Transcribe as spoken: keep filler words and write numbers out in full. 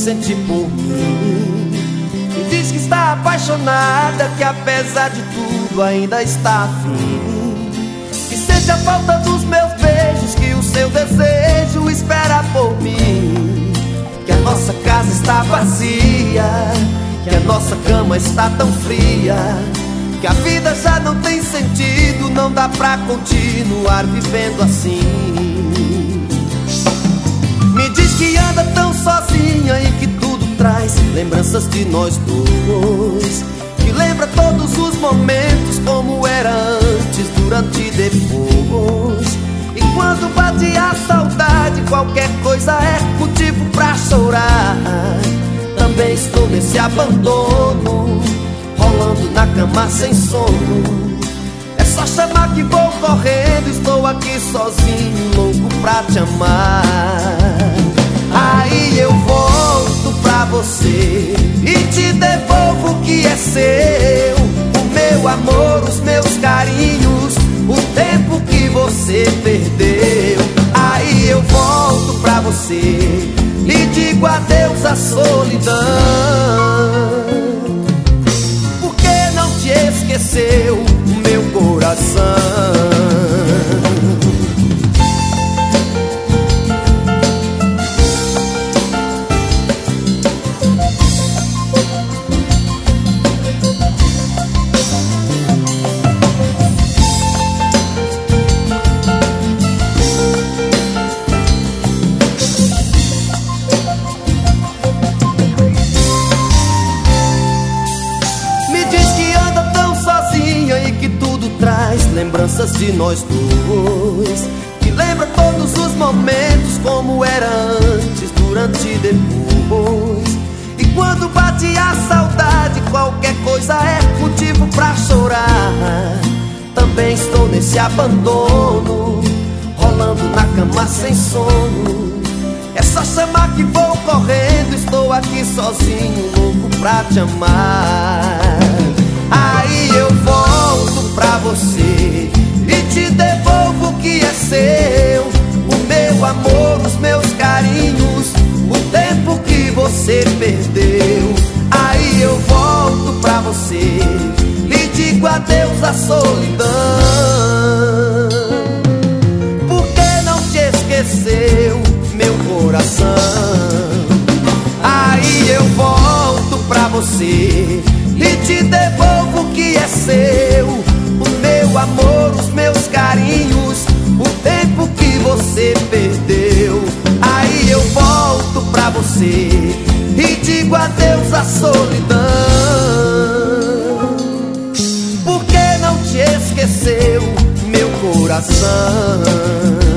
sente por mim. Me diz que está apaixonada, que apesar de tudo ainda está afim. Que sente a falta dos meus beijos, que o seu desejo espera por mim. Que a nossa casa está vazia, que a nossa cama está tão fria, que a vida já não tem sentido, não dá pra continuar vivendo assim. Me diz que anda tão sozinha e que tudo traz lembranças de nós dois, que lembra todos os momentos como era antes, durante e depois. E quando bate a saudade, qualquer coisa é motivo pra chorar. Também estou nesse abandono, rolando na cama sem sono. É só chamar que vou correndo, estou aqui sozinho, louco pra te amar. Aí eu volto pra você e te devolvo o que é seu, o meu amor, os meus carinhos, o tempo que você perdeu. Aí eu volto pra você e digo adeus à solidão. Porque não te esqueceu o meu coração? Lembranças de nós dois, que lembra todos os momentos como era antes, durante e depois. E quando bate a saudade, qualquer coisa é motivo pra chorar. Também estou nesse abandono, rolando na cama sem sono. É só chamar que vou correndo, estou aqui sozinho, louco pra te amar. Aí eu volto pra você e te devolvo o que é seu, o meu amor, os meus carinhos, o tempo que você perdeu. Aí eu volto pra você e digo adeus à solidão. Porque não te esqueceu meu coração? Aí eu volto pra você e te devolvo o que é seu, o meu amor, os meus carinhos, o tempo que você perdeu. Aí eu volto pra você e digo adeus à solidão. Porque não te esqueceu meu coração?